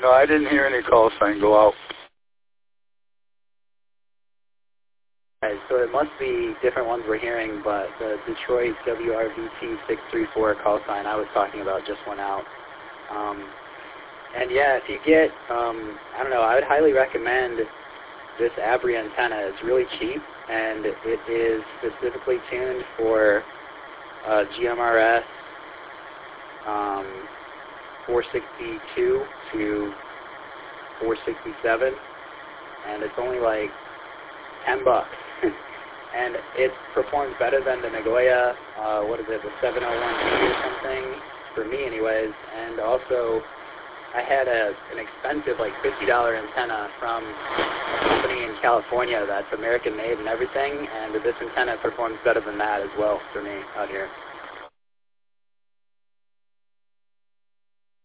No, I didn't hear any call sign go out. Okay, so it must be different ones we're hearing, but the Detroit WRVT634 call sign I was talking about just went out. And yeah, if you get, I don't know, I would highly recommend this ABRI antenna. It's really cheap, and it is specifically tuned for GMRS 462 to 467, and it's only like $10. And it performs better than the Nagoya, what is it, the 701T or something, for me anyways. And also, I had an expensive, like $50 antenna from a company in California that's American-made and everything, and this antenna performs better than that as well for me out here.